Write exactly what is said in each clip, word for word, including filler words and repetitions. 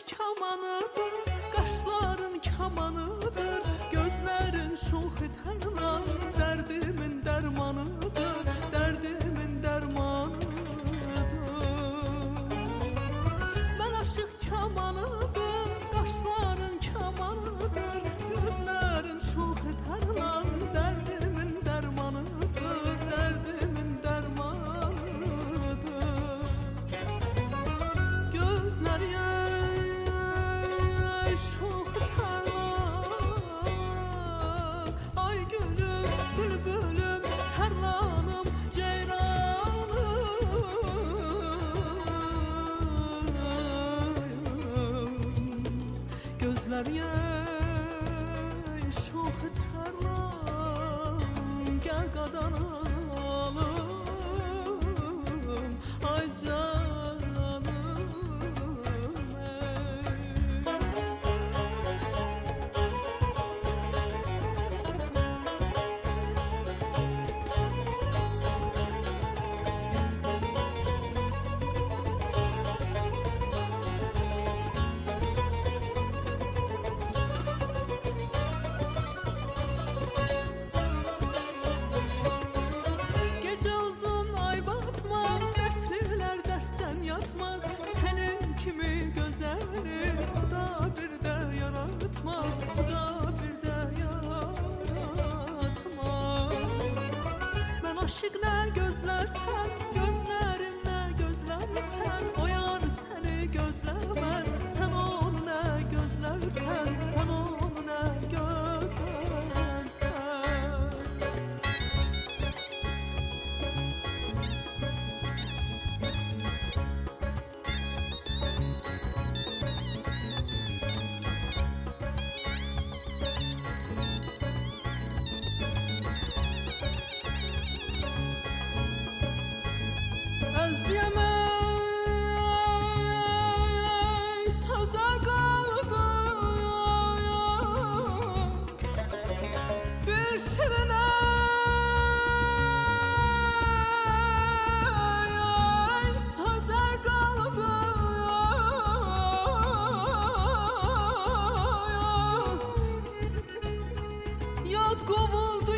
kamanıdır, qaşların kamanıdır, gözlərin şox tərlan, dərdimin dərmanıdır, dərdimin dərmanıdır. Mən aşıq kamanıdır, qaşların kamanıdır, gözlərin şox tərlan, dərdimin dərmanıdır, dərdimin dərmanıdır. Gözlər yey şox tərlan, ay gülüm, bülbülüm, tərlanım, ceyranım. Gözlər yey şox tərlan, gəl qadanalım, ay canım ey. Gecə uzun ay batmaz, dərtlilər dərddən yatmaz, sənin kimi gözəli Xuda bir də yaratmaz, Xuda bir də yaratmaz. Mən aşıq nə gözlərsən, gözlərim nə gözlərsən, o yar səni gözləməz, sən onu nə gözlərsən, sən onu nə gözlərsən. Əziyəmək sözə qaldı, bir şirinə sözə qaldı, yad qovuldu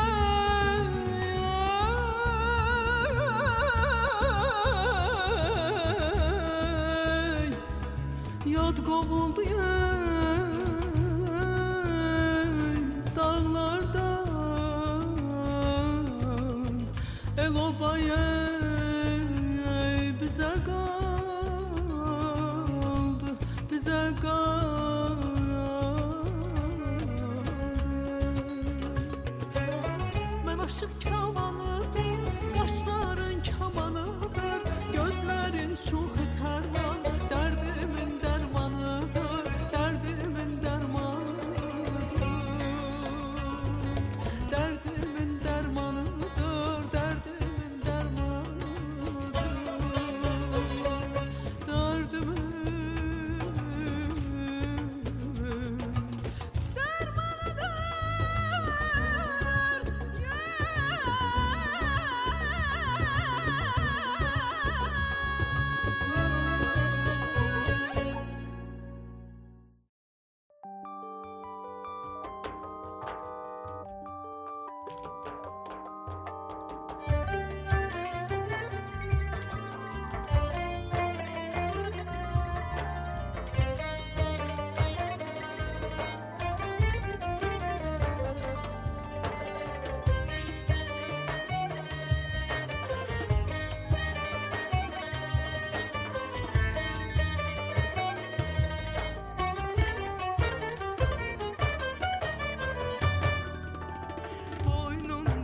yad qovuldu dağlardan, el obaya bizə qaldı, bizə qaldı. Mən aşıq kamanıdır, qaşların kamanıdır, gözlərin şox tərlan, dərdimin dərmanıdır, dərdimin dərmanıdır, dərdimin dərmanıdır, dərdimin dərmanıdır, dərdimin boynun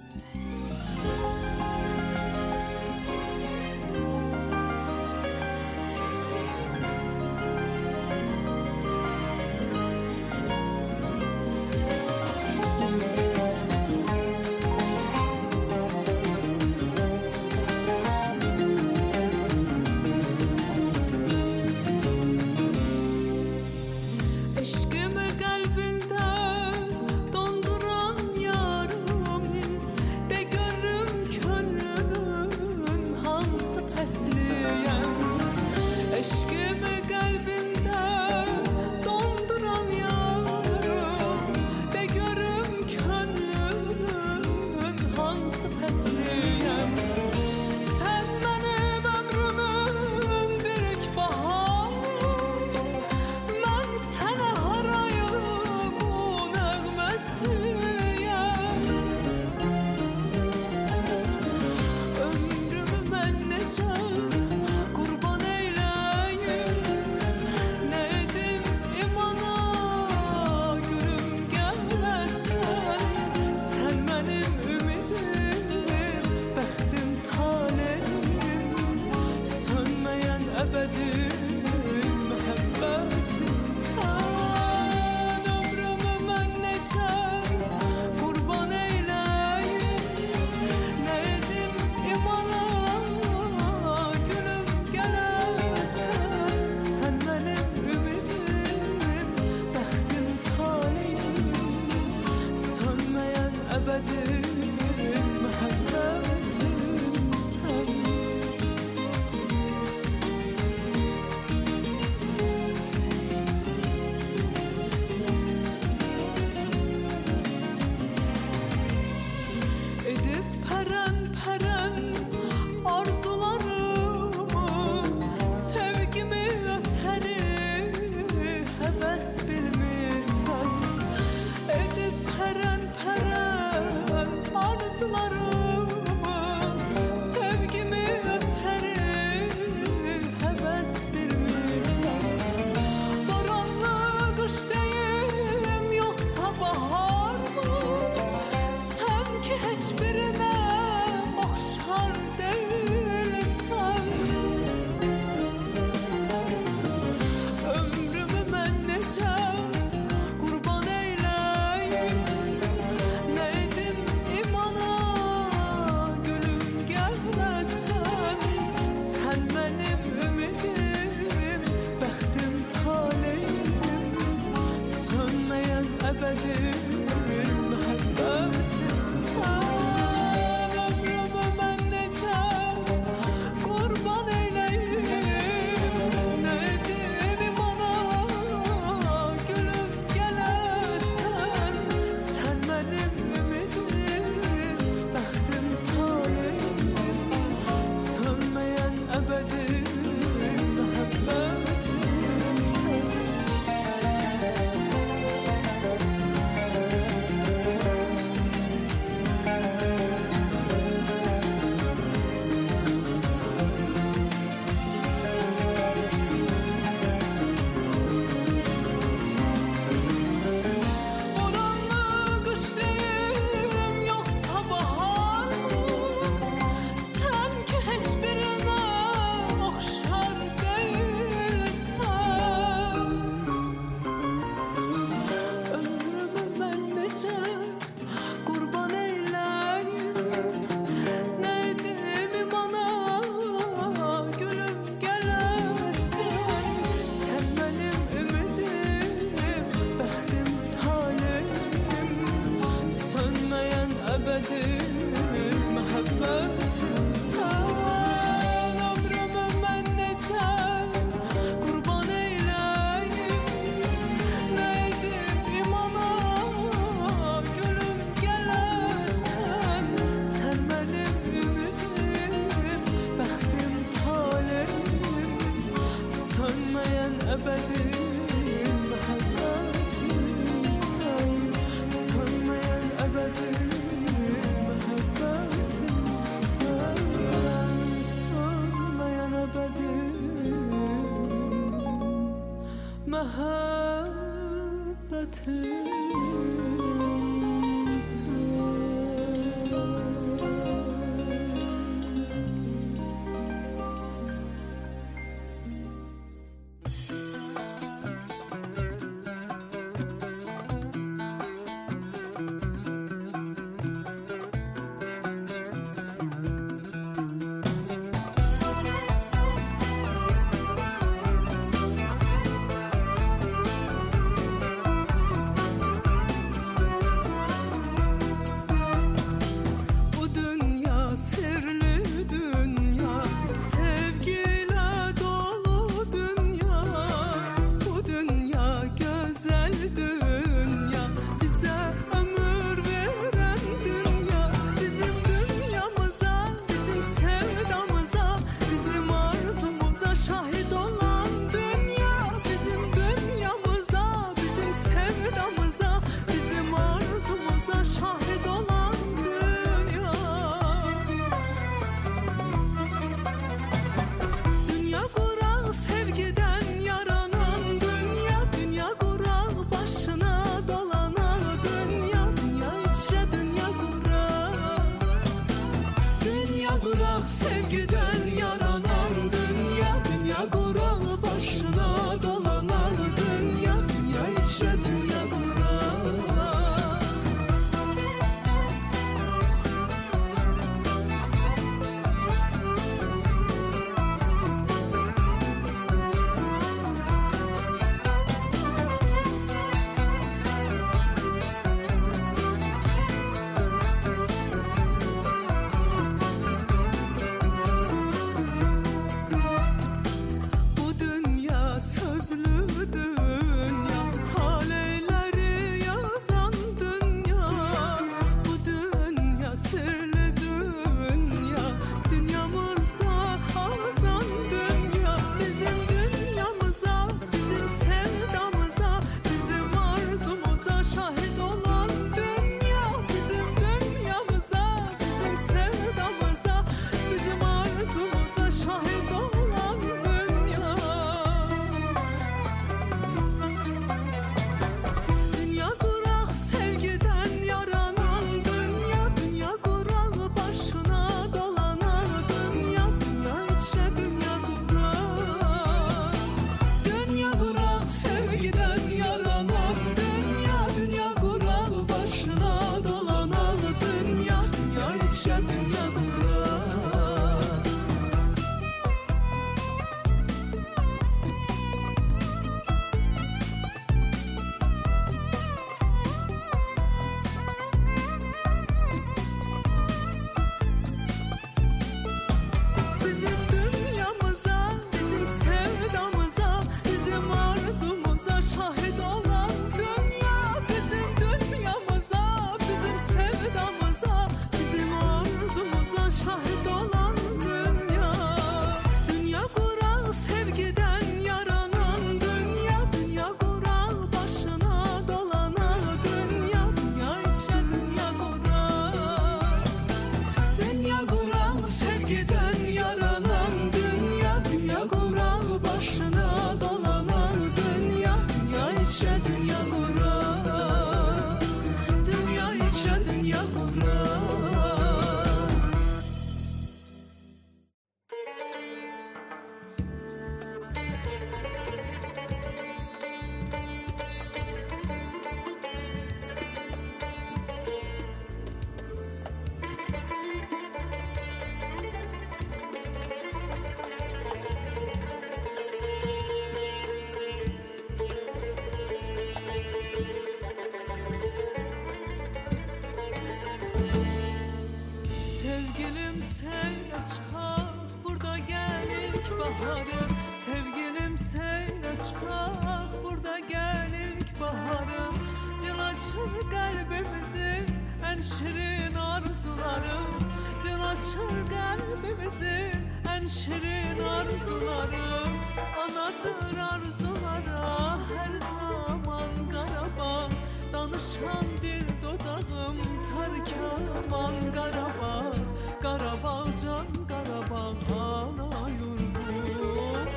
Eşkimi kalbinde donduran yarım, de sevgiden yaranan dünya, dünya kural başına dolanan dünya, dünya içre dünya kural. Sevgilim seyre çıkak, burada gel ilk baharım. Dil açır kalbimizin en şirin arzuları. Dil açır kalbimizin en şirin arzuları. Anadır arzulara her zaman Qarabağ. Danışan dil dodağım tarkaman Qarabağ. Qarabağ can Qarabağ ana yurdum.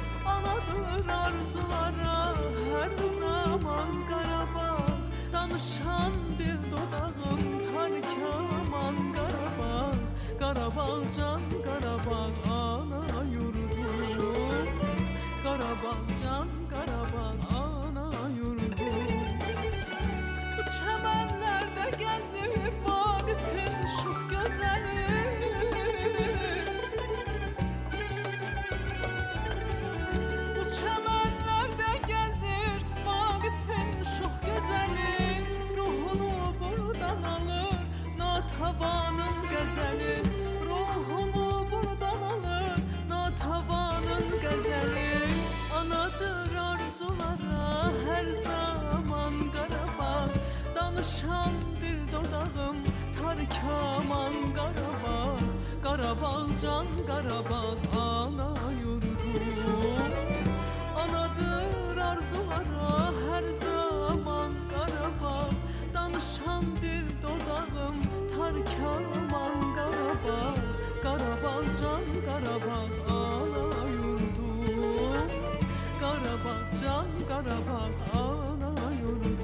Anadır arzulara her zaman Qarabağ. Danışan dil dodağım tarkaman Qarabağ. Qarabağ can Qarabağ ana yurdum. Qarabağ can Qarabağ ana yurdum. Bu çəmənlərdə gəzir Vaqifin şux gözəli. Bu çəmənlərdə gəzir Vaqifin şux gözəli. Ruhunu buradan alır Natavanın qəzəli. Ruhumu buradan alır Natavanın qəzəli. Anadır arzulara her zaman Qarabağ. Danışan dil dodağım tarkaman Qarabağ. Qarabağ can Qarabağ ana yurdum. Anadır arzulara her zaman Qarabağ. Danışan dil dodağım tarkaman Qarabağ. Qarabağ can Qarabağ ana yurdum. Qarabağ can Qarabağ ana yurdum.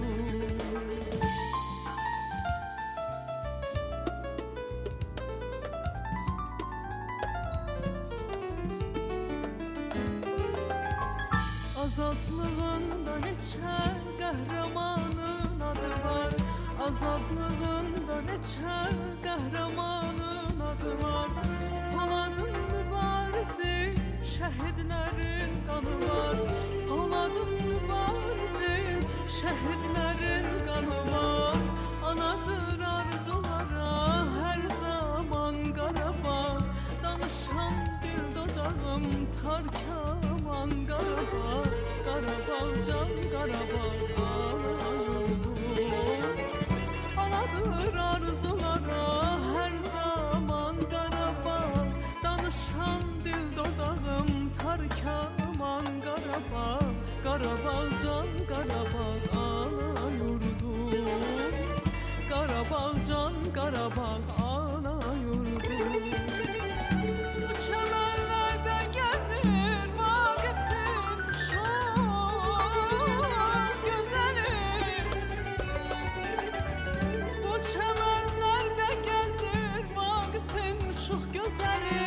Azadlığında neçə qəhrəmanın adı var, azadlığında neçə qəhrəmanın adı var. Poladın mübarizi, şəhidlərin qanı var. Poladın mübarizi, şəhidlərin qanı var. Anadır arzulara hər zaman Qarabağ, danışan dil dodağım tar kaman Qarabağ. Qarabağ can Qarabağ ana yurdum. Anadır arzulara hər zaman Qarabağ, danışan dil dodağım tar kaman Qarabağ. Qarabağ can Qarabağ ana yurdum. Qarabağ can Qarabağ ana yurdum. Bu çəmənlərdə gəzir Vaqifin şah gözəli. Bu çəmənlərdə gəzir Vaqifin şah gözəli.